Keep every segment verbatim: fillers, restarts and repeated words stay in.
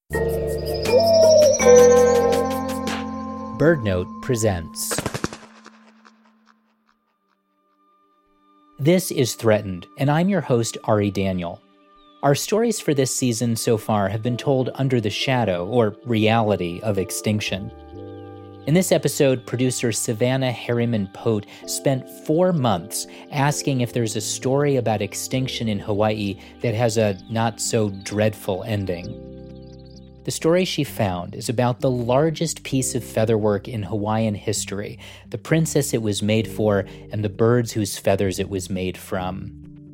BirdNote presents. This is Threatened, and I'm your host, Ari Daniel. Our stories for this season so far have been told under the shadow, or reality, of extinction. In this episode, producer Savannah Harriman-Pote spent four months asking if there's a story about extinction in Hawaii that has a not-so-dreadful ending. The story she found is about the largest piece of featherwork in Hawaiian history, the princess it was made for, and the birds whose feathers it was made from.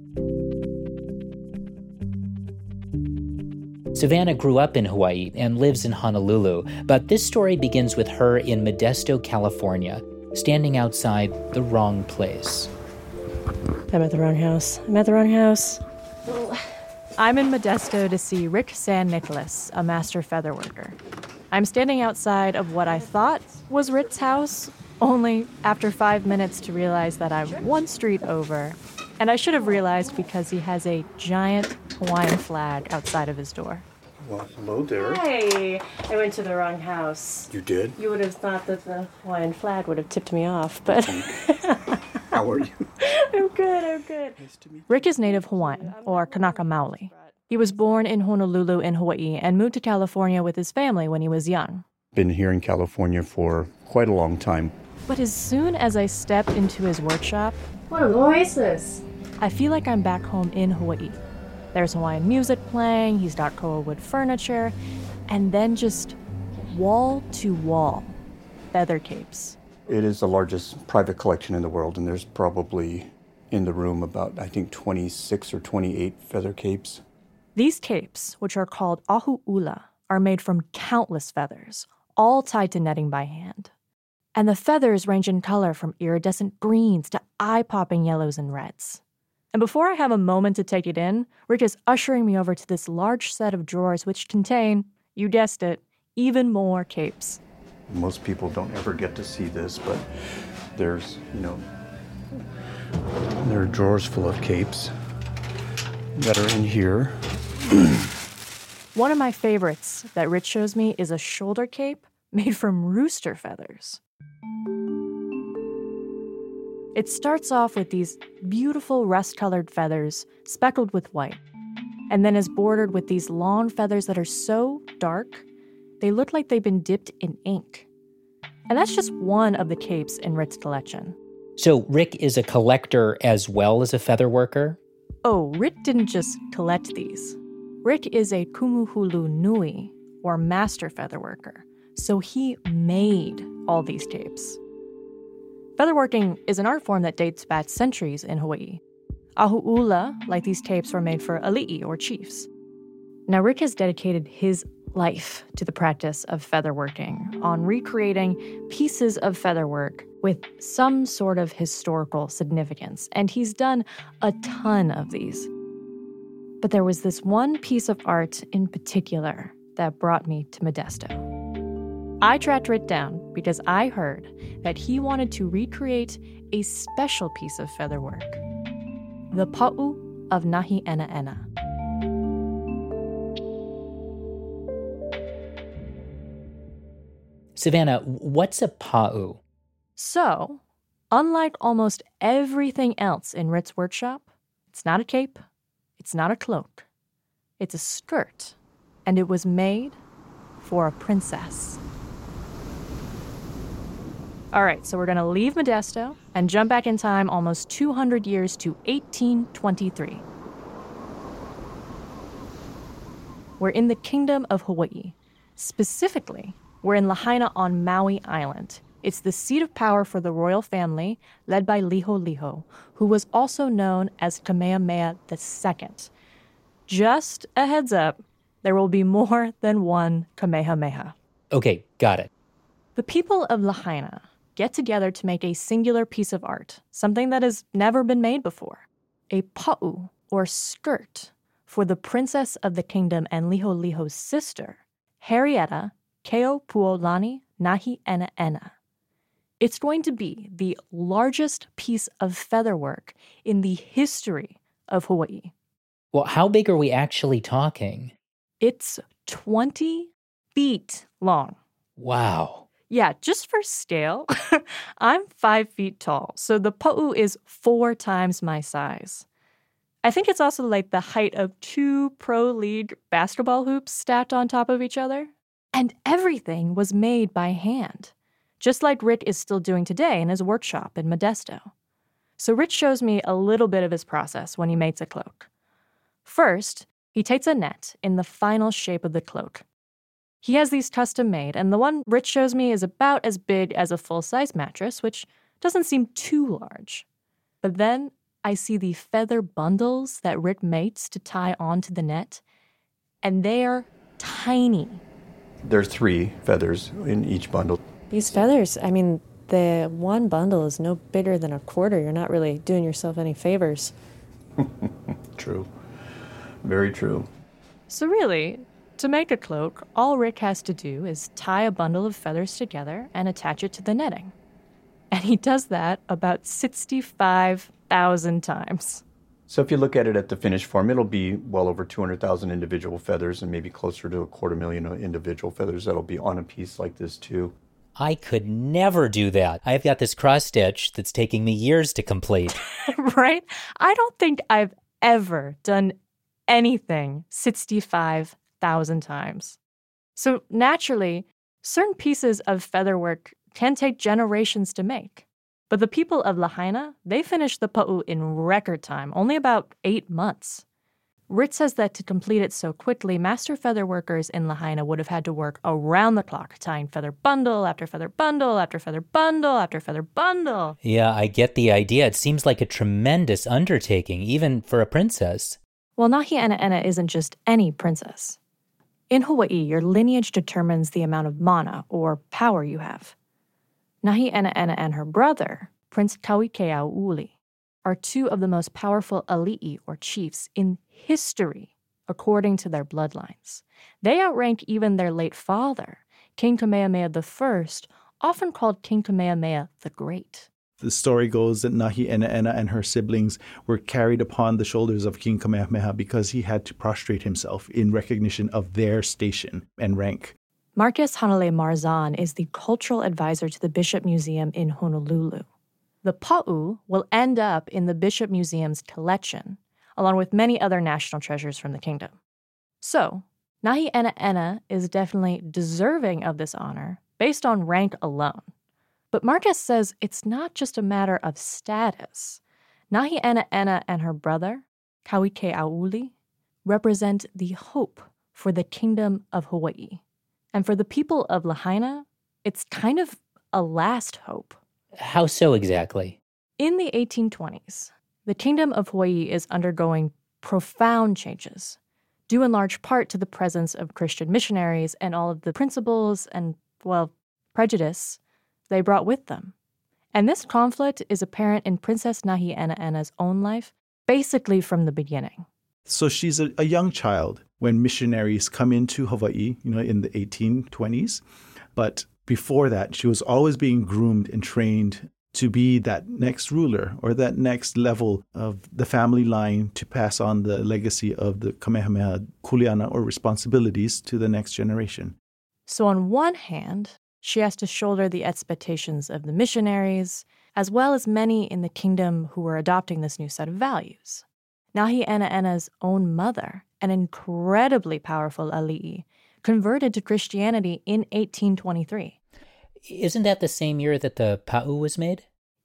Savannah grew up in Hawaii and lives in Honolulu, but this story begins with her in Modesto, California, standing outside the wrong place. I'm at the wrong house. I'm at the wrong house. I'm in Modesto to see Rick San Nicolas, a master featherworker. I'm standing outside of what I thought was Rick's house, only after five minutes to realize that I'm one street over. And I should have realized because he has a giant Hawaiian flag outside of his door. Well, hello there. Hey, I went to the wrong house. You did? You would have thought that the Hawaiian flag would have tipped me off, but... How are you? I'm good, I'm good. Nice to meet you. Rick is native Hawaiian, or Kanaka Maoli. He was born in Honolulu in Hawaii and moved to California with his family when he was young. Been here in California for quite a long time. But as soon as I step into his workshop, What a oasis. I feel like I'm back home in Hawaii. There's Hawaiian music playing, he's got koa wood furniture, and then just wall-to-wall feather capes. It is the largest private collection in the world, and there's probably in the room about, I think, twenty-six or twenty-eight feather capes. These capes, which are called ahu'ula, are made from countless feathers, all tied to netting by hand. And the feathers range in color from iridescent greens to eye-popping yellows and reds. And before I have a moment to take it in, Rick is ushering me over to this large set of drawers which contain, you guessed it, even more capes. Most people don't ever get to see this, but there's, you know, there are drawers full of capes that are in here. One of my favorites that Rich shows me is a shoulder cape made from rooster feathers. It starts off with these beautiful rust-colored feathers speckled with white, and then is bordered with these long feathers that are so dark, they look like they've been dipped in ink. And that's just one of the capes in Rick's collection. So Rick is a collector as well as a feather worker? Oh, Rick didn't just collect these. Rick is a kumuhulu nui, or master feather worker, so he made all these capes. Featherworking is an art form that dates back centuries in Hawaii. Ahu'ula, like these capes, were made for ali'i, or chiefs. Now, Rick has dedicated his life to the practice of featherworking, on recreating pieces of featherwork with some sort of historical significance, and he's done a ton of these. But there was this one piece of art in particular that brought me to Modesto. I tracked Rick down because I heard that he wanted to recreate a special piece of featherwork, the pa'u of Nahi'ena'ena. Savannah, what's a pa'u? So, unlike almost everything else in Rick's workshop, it's not a cape, it's not a cloak, it's a skirt, and it was made for a princess. All right, so we're going to leave Modesto and jump back in time almost two hundred years to eighteen twenty-three. We're in the Kingdom of Hawaii. Specifically, we're in Lahaina on Maui Island. It's the seat of power for the royal family, led by Liholiho, who was also known as Kamehameha the Second. Just a heads up, there will be more than one Kamehameha. Okay, got it. The people of Lahaina get together to make a singular piece of art, something that has never been made before. A pa'u, or skirt, for the princess of the kingdom and Liholiho's sister, Henrietta Keopuolani Nahi'ena'ena. It's going to be the largest piece of featherwork in the history of Hawaii. Well, how big are we actually talking? It's twenty feet long. Wow. Yeah, just for scale, I'm five feet tall, so the pa'u is four times my size. I think it's also like the height of two pro league basketball hoops stacked on top of each other. And everything was made by hand, just like Rick is still doing today in his workshop in Modesto. So Rick shows me a little bit of his process when he makes a cloak. First, he takes a net in the final shape of the cloak. He has these custom made, and the one Rich shows me is about as big as a full-size mattress, which doesn't seem too large. But then I see the feather bundles that Rick makes to tie onto the net, and they are tiny. There are three feathers in each bundle. These feathers, I mean, the one bundle is no bigger than a quarter. You're not really doing yourself any favors. True. Very true. So really, to make a cloak, all Rick has to do is tie a bundle of feathers together and attach it to the netting. And he does that about sixty-five thousand times. So if you look at it at the finished form, it'll be well over two hundred thousand individual feathers and maybe closer to a quarter million individual feathers that'll be on a piece like this too. I could never do that. I've got this cross stitch that's taking me years to complete. Right? I don't think I've ever done anything sixty-five thousand times. So naturally, certain pieces of featherwork can take generations to make. But the people of Lahaina, they finished the pa'u in record time, only about eight months. Rick says that to complete it so quickly, master feather workers in Lahaina would have had to work around the clock, tying feather bundle after feather bundle after feather bundle after feather bundle. Yeah, I get the idea. It seems like a tremendous undertaking, even for a princess. Well, Nahi'ena'ena isn't just any princess. In Hawaii, your lineage determines the amount of mana, or power, you have. Nahi'ena'ena and her brother, Prince Kauikeaouli, are two of the most powerful ali'i, or chiefs, in history, according to their bloodlines. They outrank even their late father, King Kamehameha the First, often called King Kamehameha the Great. The story goes that Nahi'ena'ena and her siblings were carried upon the shoulders of King Kamehameha because he had to prostrate himself in recognition of their station and rank. Marcus Hanale Marzan is the cultural advisor to the Bishop Museum in Honolulu. The pa'u will end up in the Bishop Museum's collection, along with many other national treasures from the kingdom. So, Nahi'ena'ena is definitely deserving of this honor based on rank alone. But Marcus says it's not just a matter of status. Nahi'ena'ena and her brother, Kauikeaouli, represent the hope for the kingdom of Hawaii. And for the people of Lahaina, it's kind of a last hope. How so exactly? In the eighteen twenties, the kingdom of Hawaii is undergoing profound changes, due in large part to the presence of Christian missionaries and all of the principles and, well, prejudice they brought with them. And this conflict is apparent in Princess Nahi'ena'ena's own life, basically from the beginning. So she's a, a young child when missionaries come into Hawaii, you know, in the eighteen twenties. But before that, she was always being groomed and trained to be that next ruler or that next level of the family line to pass on the legacy of the Kamehameha kuleana or responsibilities to the next generation. So on one hand, she has to shoulder the expectations of the missionaries, as well as many in the kingdom who were adopting this new set of values. Nahi'ena'ena's own mother, an incredibly powerful ali'i, converted to Christianity in eighteen twenty-three. Isn't that the same year that the pa'u was made?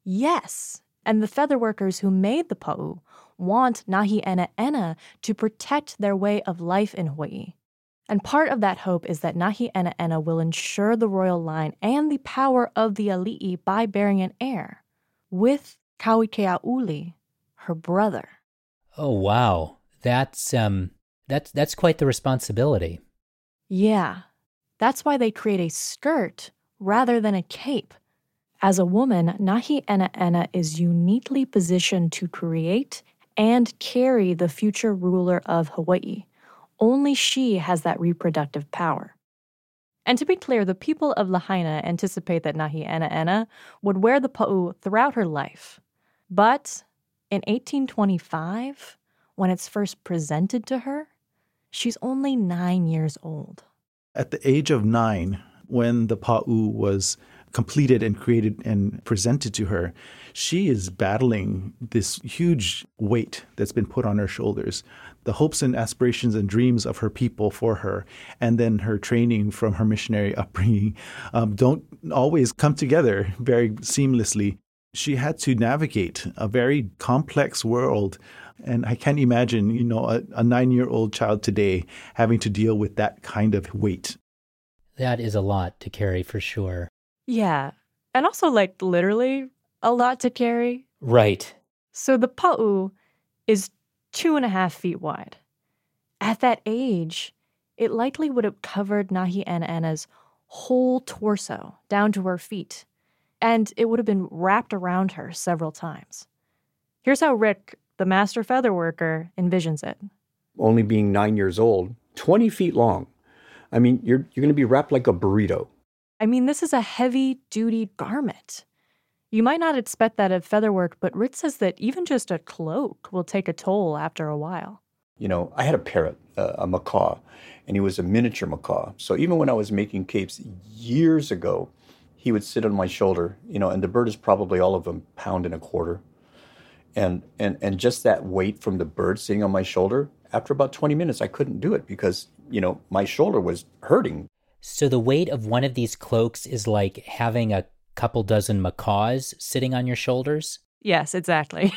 Yes, and the feather workers who made the pa'u want Nahi'ena'ena to protect their way of life in Hawaii. And part of that hope is that Nahi'ena'ena will ensure the royal line and the power of the ali'i by bearing an heir with Kauikeaouli, her brother. Oh, wow. That's, um, that's, that's quite the responsibility. Yeah, that's why they create a skirt rather than a cape. As a woman, Nahi'ena'ena is uniquely positioned to create and carry the future ruler of Hawaii. Only she has that reproductive power. And to be clear, the people of Lahaina anticipate that Nahi'ena'ena would wear the pa'u throughout her life. But in eighteen twenty-five, when it's first presented to her, she's only nine years old. At the age of nine, when the pa'u was completed and created and presented to her, she is battling this huge weight that's been put on her shoulders. The hopes and aspirations and dreams of her people for her, and then her training from her missionary upbringing um, don't always come together very seamlessly. She had to navigate a very complex world. And I can't imagine, you know, a, a nine-year-old child today having to deal with that kind of weight. That is a lot to carry for sure. Yeah. And also, like, literally a lot to carry. Right. So the pa'u is two and a half feet wide. At that age, it likely would have covered Nahi'ena'ena's whole torso down to her feet, and it would have been wrapped around her several times. Here's how Rick, the master feather worker, envisions it. Only being nine years old, twenty feet long. I mean, you're you're going to be wrapped like a burrito. I mean, this is a heavy-duty garment. You might not expect that of featherwork, but Rick says that even just a cloak will take a toll after a while. You know, I had a parrot, uh, a macaw, and he was a miniature macaw. So even when I was making capes years ago, he would sit on my shoulder, you know, and the bird is probably all of a pound and a quarter. And, and, and just that weight from the bird sitting on my shoulder, after about twenty minutes, I couldn't do it because, you know, my shoulder was hurting. So the weight of one of these cloaks is like having a couple dozen macaws sitting on your shoulders? Yes, exactly.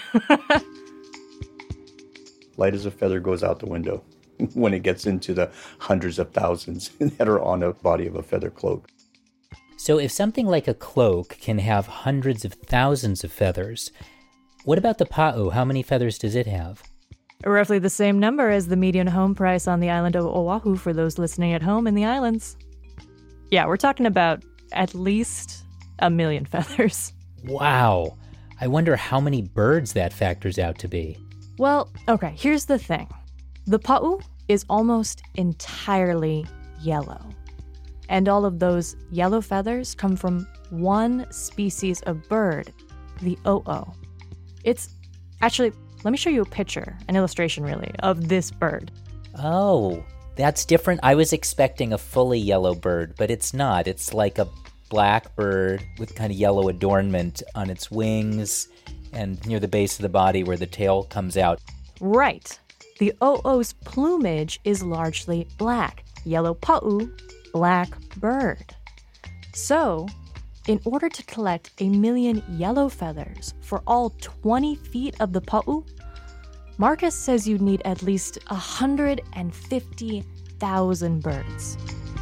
Light as a feather goes out the window when it gets into the hundreds of thousands that are on the body of a feather cloak. So if something like a cloak can have hundreds of thousands of feathers, what about the pa'u? How many feathers does it have? Roughly the same number as the median home price on the island of Oahu for those listening at home in the islands. Yeah, we're talking about at least a million feathers. Wow. I wonder how many birds that factors out to be. Well, okay, here's the thing. The pa'u is almost entirely yellow. And all of those yellow feathers come from one species of bird, the o'o. It's actually, let me show you a picture, an illustration really, of this bird. Oh, that's different. I was expecting a fully yellow bird, but it's not. It's like a black bird with kind of yellow adornment on its wings and near the base of the body where the tail comes out. Right. The o'o's plumage is largely black. Yellow pa'u, black bird. So, in order to collect a million yellow feathers for all twenty feet of the pa'u, Marcus says you'd need at least one hundred fifty thousand birds.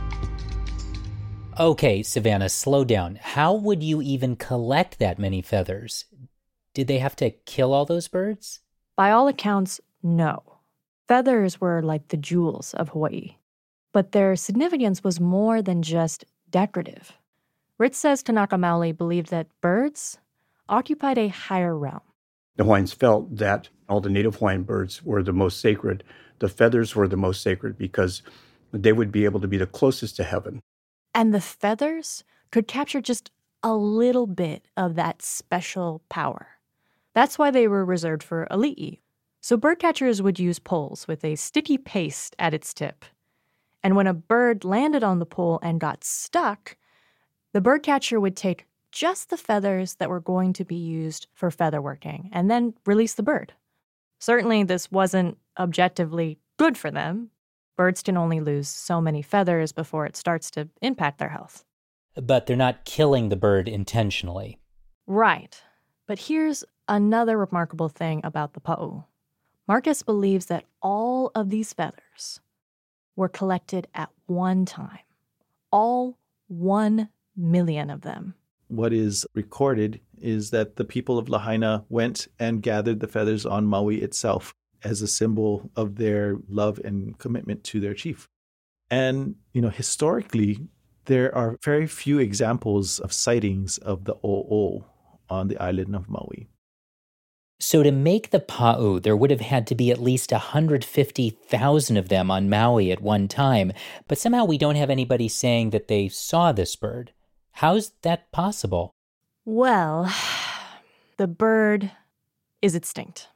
Okay, Savannah, slow down. How would you even collect that many feathers? Did they have to kill all those birds? By all accounts, no. Feathers were like the jewels of Hawaii. But their significance was more than just decorative. Ritz says Kanaka Maoli believed that birds occupied a higher realm. The Hawaiians felt that all the native Hawaiian birds were the most sacred. The feathers were the most sacred because they would be able to be the closest to heaven. And the feathers could capture just a little bit of that special power. That's why they were reserved for ali'i. So birdcatchers would use poles with a sticky paste at its tip. And when a bird landed on the pole and got stuck, the birdcatcher would take just the feathers that were going to be used for featherworking and then release the bird. Certainly, this wasn't objectively good for them. Birds can only lose so many feathers before it starts to impact their health. But they're not killing the bird intentionally. Right. But here's another remarkable thing about the pa'u. Marcus believes that all of these feathers were collected at one time. All one million of them. What is recorded is that the people of Lahaina went and gathered the feathers on Maui itself as a symbol of their love and commitment to their chief. And, you know, historically, there are very few examples of sightings of the o'o on the island of Maui. So to make the pa'u, there would have had to be at least one hundred fifty thousand of them on Maui at one time, but somehow we don't have anybody saying that they saw this bird. How's that possible? Well, the bird is extinct.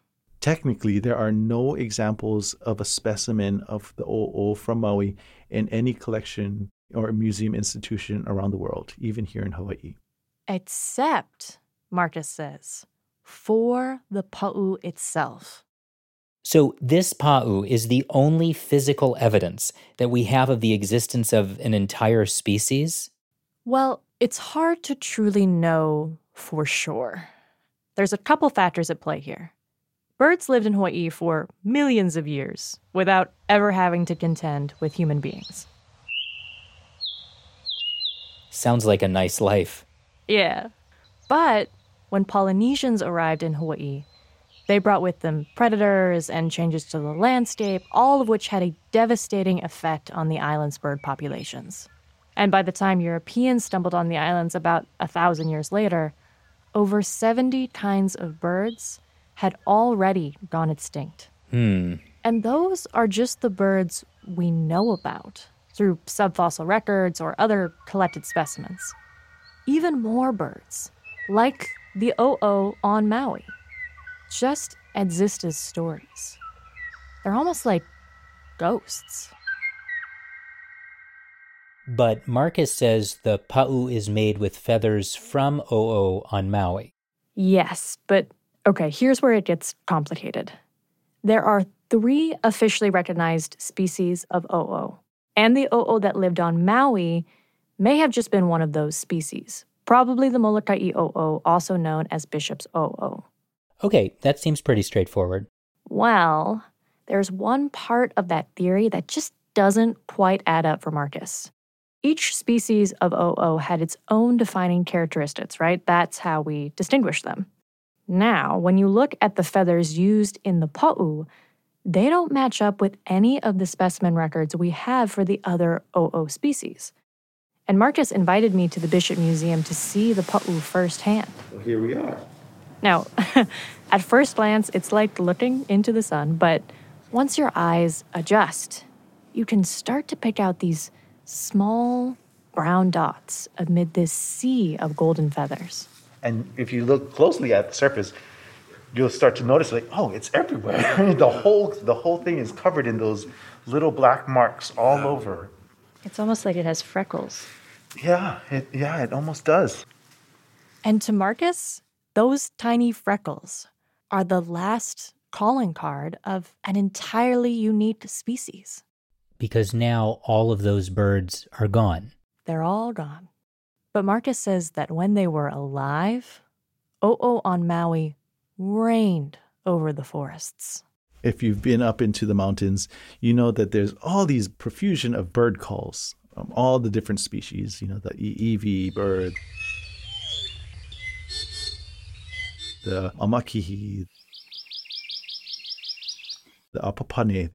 technically, there are no examples of a specimen of the o'o from Maui in any collection or museum institution around the world, even here in Hawaii. Except, Marcus says, for the pa'u itself. So this pa'u is the only physical evidence that we have of the existence of an entire species? Well, it's hard to truly know for sure. There's a couple factors at play here. Birds lived in Hawaii for millions of years without ever having to contend with human beings. Sounds like a nice life. Yeah. But when Polynesians arrived in Hawaii, they brought with them predators and changes to the landscape, all of which had a devastating effect on the island's bird populations. And by the time Europeans stumbled on the islands about a thousand years later, over seventy kinds of birds had already gone extinct. Hmm. And those are just the birds we know about through subfossil records or other collected specimens. Even more birds, like the o'o on Maui, just exist as stories. They're almost like ghosts. But Marcus says the pa'u is made with feathers from o'o on Maui. Yes, but okay, here's where it gets complicated. There are three officially recognized species of o'o, and the o'o that lived on Maui may have just been one of those species, probably the Molokai o'o, also known as Bishop's o'o. Okay, that seems pretty straightforward. Well, there's one part of that theory that just doesn't quite add up for Marcus. Each species of o'o had its own defining characteristics, right? That's how we distinguish them. Now, when you look at the feathers used in the pa'u, they don't match up with any of the specimen records we have for the other o'o species. And Marcus invited me to the Bishop Museum to see the pa'u firsthand. Well, here we are. Now, at first glance, it's like looking into the sun, but once your eyes adjust, you can start to pick out these small brown dots amid this sea of golden feathers. And if you look closely at the surface, you'll start to notice, like, oh, it's everywhere. the whole the whole thing is covered in those little black marks all over. It's almost like it has freckles. Yeah, it, yeah, it almost does. And to Marcus, those tiny freckles are the last calling card of an entirely unique species. Because now all of those birds are gone. They're all gone. But Marcus says that when they were alive, o'o on Maui reigned over the forests. If you've been up into the mountains, you know that there's all these profusion of bird calls, um, all the different species, you know, the i'iwi bird, the amakihi, the apapane.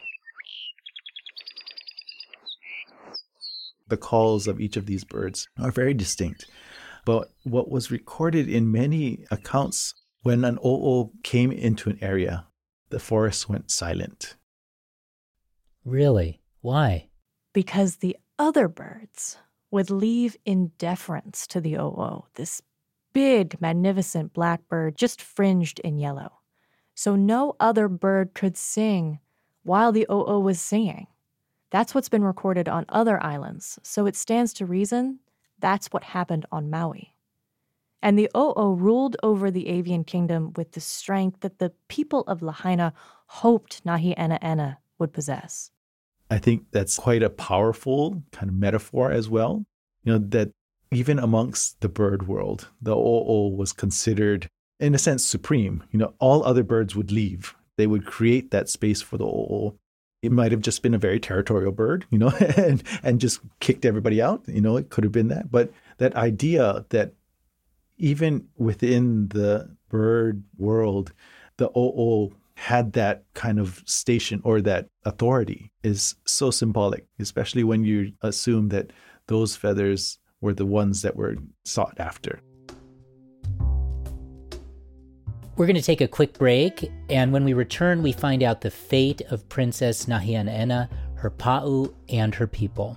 The calls of each of these birds are very distinct. But what was recorded in many accounts, when an o'o came into an area, the forest went silent. Really? Why? Because the other birds would leave in deference to the o'o, this big, magnificent black bird just fringed in yellow. So no other bird could sing while the o'o was singing. That's what's been recorded on other islands, so it stands to reason that's what happened on Maui. And the o'o ruled over the avian kingdom with the strength that the people of Lahaina hoped Nahi'ena'ena would possess. I think that's quite a powerful kind of metaphor as well. You know, that even amongst the bird world, the o'o was considered, in a sense, supreme. You know, all other birds would leave. They would create that space for the o'o. It might have just been a very territorial bird, you know, and, and just kicked everybody out. You know, it could have been that. But that idea that even within the bird world, the o'o had that kind of station or that authority is so symbolic, especially when you assume that those feathers were the ones that were sought after. We're going to take a quick break, and when we return, we find out the fate of Princess Nahi'ena'ena, her pa'u, and her people.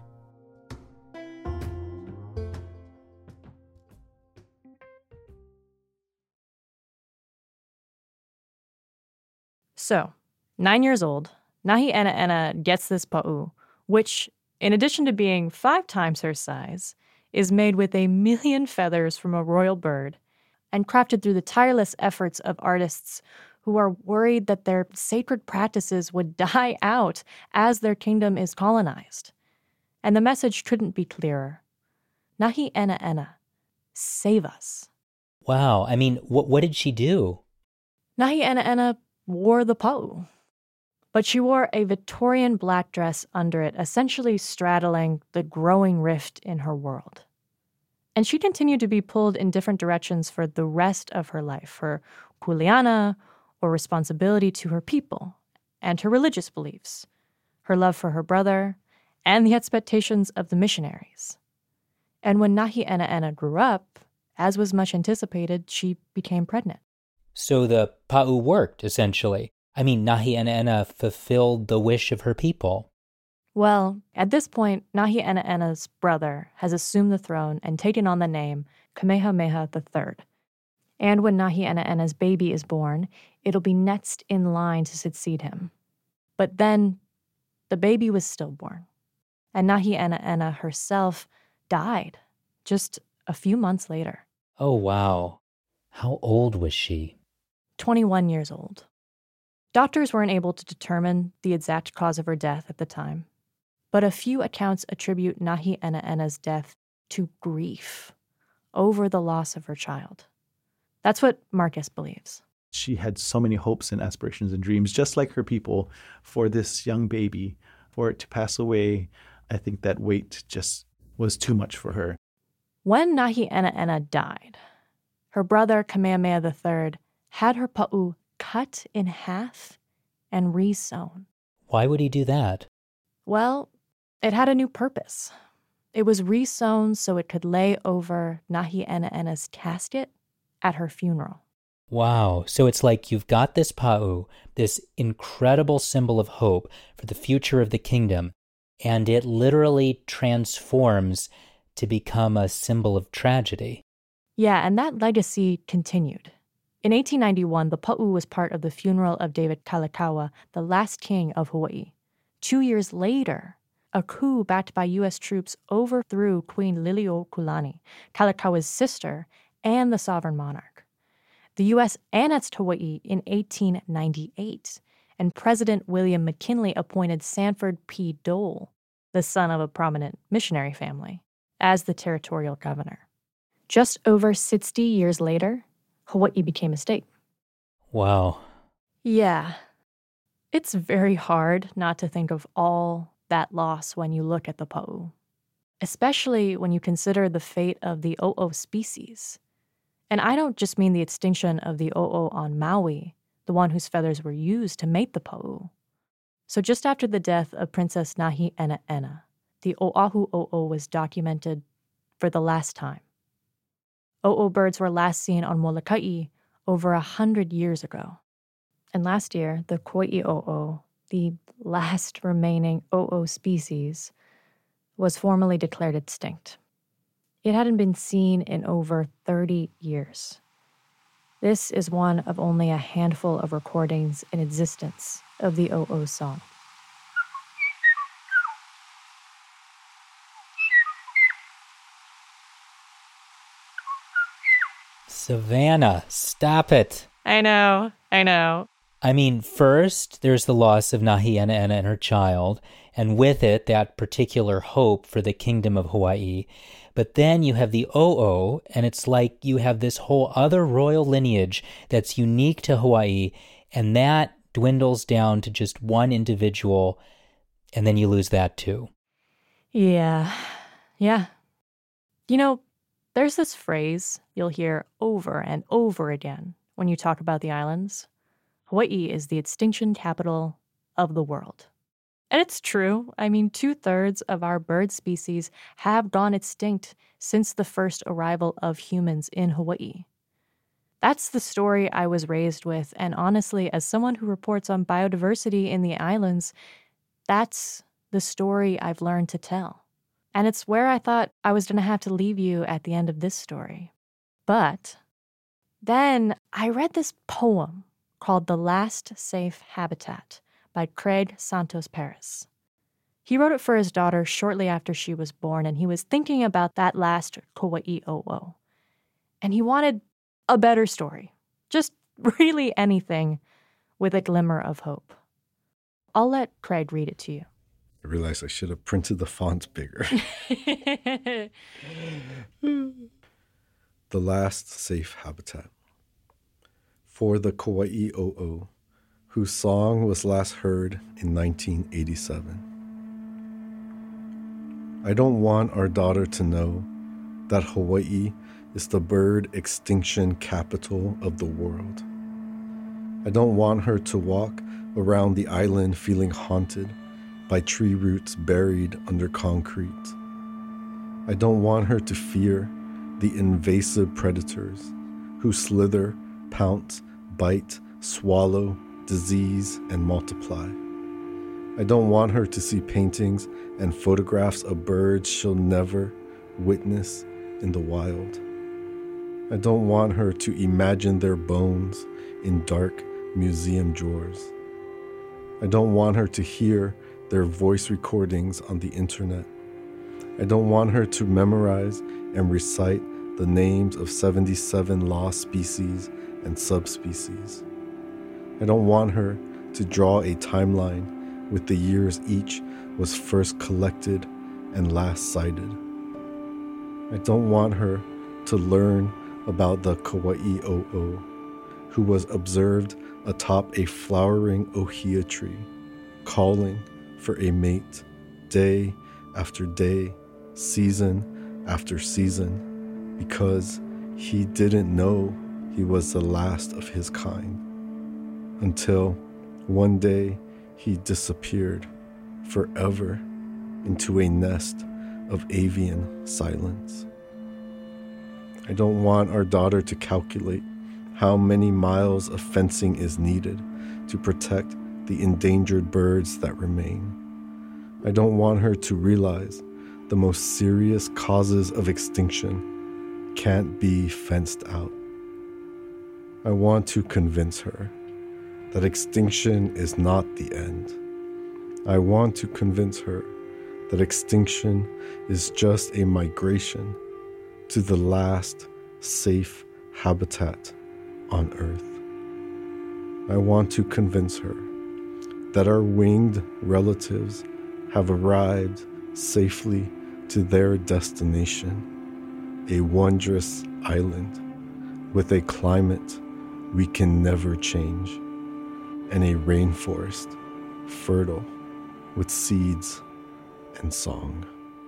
So, nine years old, Nahi'ena'ena gets this pa'u, which, in addition to being five times her size, is made with a million feathers from a royal bird and crafted through the tireless efforts of artists who are worried that their sacred practices would die out as their kingdom is colonized. And the message couldn't be clearer. Nahi'ena'ena, save us. Wow. I mean, what what did she do? Nahi'ena'ena wore the pa'u, but she wore a Victorian black dress under it, essentially straddling the growing rift in her world. And she continued to be pulled in different directions for the rest of her life, her kuleana, or responsibility to her people, and her religious beliefs, her love for her brother, and the expectations of the missionaries. And when Nahi'ena'ena grew up, as was much anticipated, she became pregnant. So the pa'u worked, essentially. I mean, Nahi'ena'ena fulfilled the wish of her people. Well, at this point, Nahi'ena'ena's brother has assumed the throne and taken on the name Kamehameha the Third. And when Nahi'ena'ena's baby is born, it'll be next in line to succeed him. But then, the baby was stillborn, and Nahi'ena'ena herself died just a few months later. Oh, wow. How old was she? twenty-one years old. Doctors weren't able to determine the exact cause of her death at the time, but a few accounts attribute Nahi'ena'ena's death to grief over the loss of her child. That's what Marcus believes. She had so many hopes and aspirations and dreams, just like her people, for this young baby. For it to pass away, I think that weight just was too much for her. When Nahi'ena'ena died, her brother Kamehameha the Third had her pa'u cut in half and re-sewn. Why would he do that? Well, it had a new purpose. It was re-sewn so it could lay over Nahi'ena'ena's casket at her funeral. Wow. So it's like you've got this pa'u, this incredible symbol of hope for the future of the kingdom, and it literally transforms to become a symbol of tragedy. Yeah, and that legacy continued. In eighteen ninety-one, the pa'u was part of the funeral of David Kalakaua, the last king of Hawaii. Two years later, a coup backed by U S troops overthrew Queen Liliuokalani, Kalakaua's sister, and the sovereign monarch. The U S annexed Hawaii in eighteen ninety-eight, and President William McKinley appointed Sanford P. Dole, the son of a prominent missionary family, as the territorial governor. Just over sixty years later, Hawaii became a state. Wow. Yeah. It's very hard not to think of all that loss when you look at the pa'u, especially when you consider the fate of the o'o species. And I don't just mean the extinction of the o'o on Maui, the one whose feathers were used to make the pa'u. So just after the death of Princess Nahi'ena'ena, the Oahu o'o was documented for the last time. O'o birds were last seen on Molokai over a hundred years ago. And last year, the Koi'i o'o, the last remaining o'o species, was formally declared extinct. It hadn't been seen in over thirty years. This is one of only a handful of recordings in existence of the o'o song. Savannah, stop it. I know, I know. I mean, first, there's the loss of Nahi'ena'ena and her child, and with it, that particular hope for the kingdom of Hawaii. But then you have the o'o, and it's like you have this whole other royal lineage that's unique to Hawaii, and that dwindles down to just one individual, and then you lose that too. Yeah, yeah. You know, there's this phrase you'll hear over and over again when you talk about the islands. Hawaii is the extinction capital of the world. And it's true. I mean, two-thirds of our bird species have gone extinct since the first arrival of humans in Hawaii. That's the story I was raised with, and honestly, as someone who reports on biodiversity in the islands, that's the story I've learned to tell. And it's where I thought I was going to have to leave you at the end of this story. But then I read this poem called The Last Safe Habitat by Craig Santos Perez. He wrote it for his daughter shortly after she was born, and he was thinking about that last Kauai o'o. And he wanted a better story, just really anything with a glimmer of hope. I'll let Craig read it to you. I realized I should have printed the font bigger. The Last Safe Habitat. For the Kauai o'o, whose song was last heard in nineteen eighty-seven. I don't want our daughter to know that Hawaii is the bird extinction capital of the world. I don't want her to walk around the island feeling haunted by tree roots buried under concrete. I don't want her to fear the invasive predators who slither, pounce, bite, swallow, disease, and multiply. I don't want her to see paintings and photographs of birds she'll never witness in the wild. I don't want her to imagine their bones in dark museum drawers. I don't want her to hear their voice recordings on the internet. I don't want her to memorize and recite the names of seventy-seven lost species and subspecies. I don't want her to draw a timeline with the years each was first collected and last sighted. I don't want her to learn about the Kauai o'o, who was observed atop a flowering ohia tree, calling for a mate day after day, season after season, because he didn't know he was the last of his kind, until one day he disappeared forever into a nest of avian silence. I don't want our daughter to calculate how many miles of fencing is needed to protect the endangered birds that remain. I don't want her to realize the most serious causes of extinction can't be fenced out. I want to convince her that extinction is not the end. I want to convince her that extinction is just a migration to the last safe habitat on Earth. I want to convince her that our winged relatives have arrived safely to their destination, a wondrous island with a climate we can never change, and a rainforest fertile with seeds and song.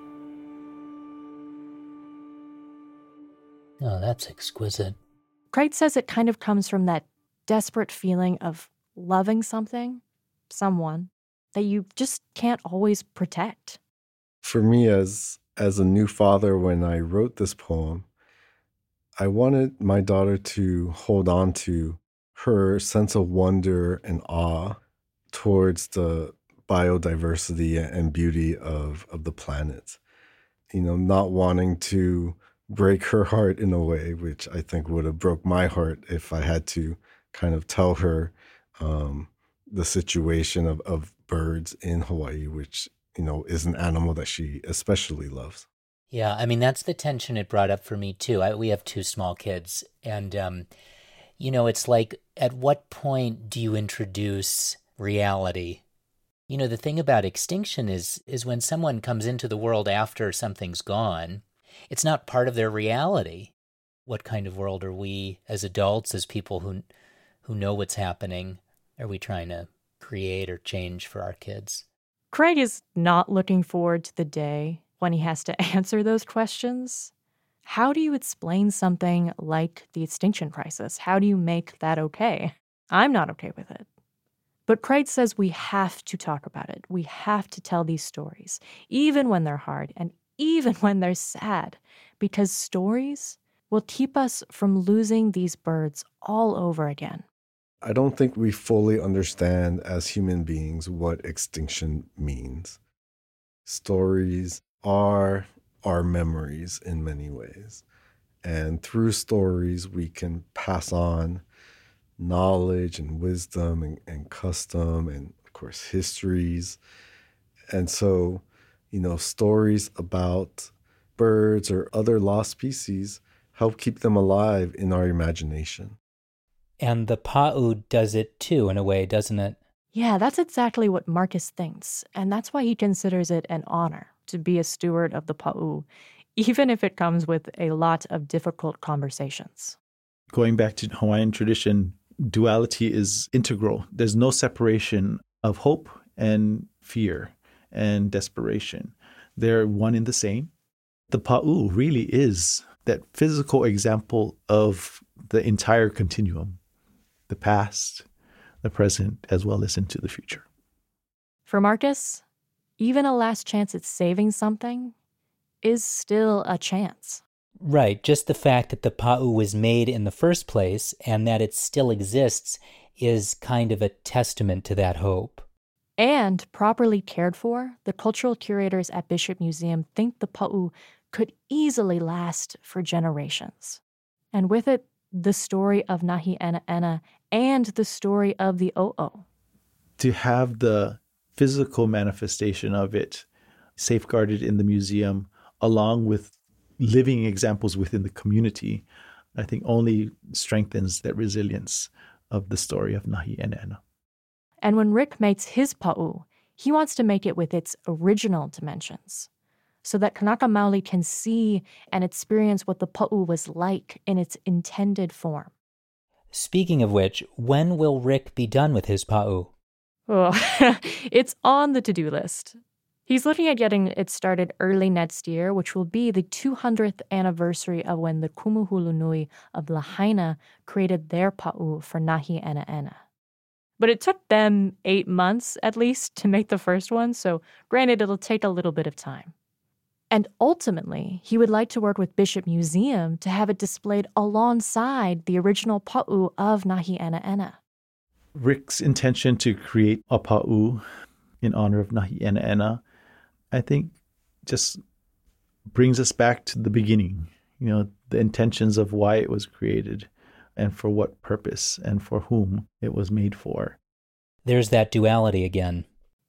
Oh, that's exquisite. Craig says it kind of comes from that desperate feeling of loving something, someone, that you just can't always protect. For me, as as a new father, when I wrote this poem, I wanted my daughter to hold on to her sense of wonder and awe towards the biodiversity and beauty of, of the planet. You know, not wanting to break her heart in a way, which I think would have broke my heart if I had to kind of tell her um, the situation of, of birds in Hawaii, which, you know, is an animal that she especially loves. Yeah, I mean, that's the tension it brought up for me, too. I, we have two small kids. And, um, you know, it's like, at what point do you introduce reality? You know, the thing about extinction is is when someone comes into the world after something's gone, it's not part of their reality. What kind of world are we as adults, as people who who know what's happening, are we trying to create or change for our kids? Craig is not looking forward to the day when he has to answer those questions. How do you explain something like the extinction crisis? How do you make that okay? I'm not okay with it. But Craig says we have to talk about it. We have to tell these stories, even when they're hard and even when they're sad, because stories will keep us from losing these birds all over again. I don't think we fully understand as human beings what extinction means. Stories are our memories in many ways. And through stories, we can pass on knowledge and wisdom and, and custom and, of course, histories. And so, you know, stories about birds or other lost species help keep them alive in our imagination. And the Pa'u does it too, in a way, doesn't it? Yeah, that's exactly what Marcus thinks. And that's why he considers it an honor to be a steward of the Pa'u, even if it comes with a lot of difficult conversations. Going back to Hawaiian tradition, duality is integral. There's no separation of hope and fear and desperation. They're one and the same. The Pa'u really is that physical example of the entire continuum, the past, the present, as well as into the future. For Marcus, even a last chance at saving something is still a chance. Right, just the fact that the Pa'u was made in the first place and that it still exists is kind of a testament to that hope. And properly cared for, the cultural curators at Bishop Museum think the Pa'u could easily last for generations. And with it, the story of Nahi'ena'ena and the story of the O'o. To have the physical manifestation of it safeguarded in the museum, along with living examples within the community, I think only strengthens that resilience of the story of Nahi'ena'ena. And when Rick makes his Pa'u, he wants to make it with its original dimensions, so that Kanaka Maoli can see and experience what the Pa'u was like in its intended form. Speaking of which, when will Rick be done with his Pa'u? Oh, it's on the to-do list. He's looking at getting it started early next year, which will be the two hundredth anniversary of when the Kumu Hulu Nui of Lahaina created their Pa'u for Nahi'ena'ena. But it took them eight months, at least, to make the first one, so granted, it'll take a little bit of time. And ultimately, he would like to work with Bishop Museum to have it displayed alongside the original Pa'u of Nahi'ena'ena. Rick's intention to create a Pa'u in honor of Nahi'ena'ena, I think, just brings us back to the beginning, you know, the intentions of why it was created and for what purpose and for whom it was made for. There's that duality again.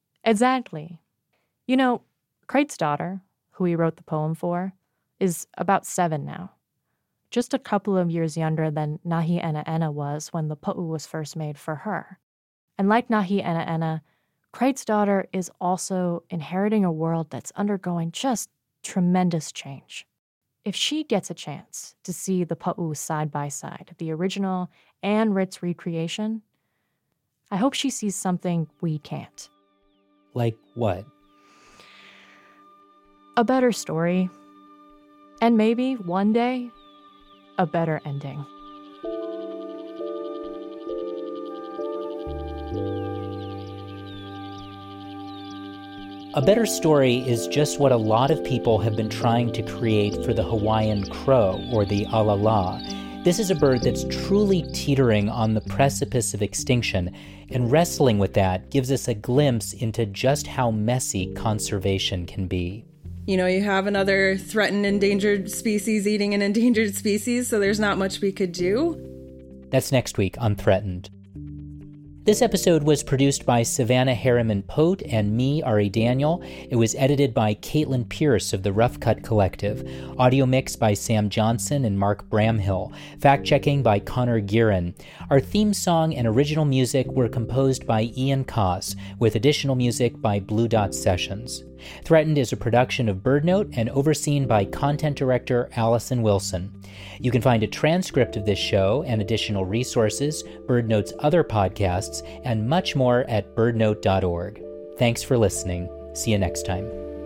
Exactly. You know, Craig's daughter, who he wrote the poem for, is about seven now. Just a couple of years younger than Nahi'ena'ena was when the Pa'u was first made for her. And like Nahi'ena'ena, Craig's daughter is also inheriting a world that's undergoing just tremendous change. If she gets a chance to see the Pa'u side by side, the original and Rit's recreation, I hope she sees something we can't. Like what? A better story. And maybe, one day, a better ending. A better story is just what a lot of people have been trying to create for the Hawaiian crow, or the alala. This is a bird that's truly teetering on the precipice of extinction, and wrestling with that gives us a glimpse into just how messy conservation can be. You know, you have another threatened endangered species eating an endangered species, so there's not much we could do. That's next week on Threatened. This episode was produced by Savannah Harriman-Pote and me, Ari Daniel. It was edited by Caitlin Pierce of the Rough Cut Collective. Audio mix by Sam Johnson and Mark Bramhill. Fact-checking by Connor Guerin. Our theme song and original music were composed by Ian Koss, with additional music by Blue Dot Sessions. Threatened is a production of BirdNote and overseen by content director Allison Wilson. You can find a transcript of this show and additional resources, BirdNote's other podcasts, and much more at birdnote dot org. Thanks for listening. See you next time.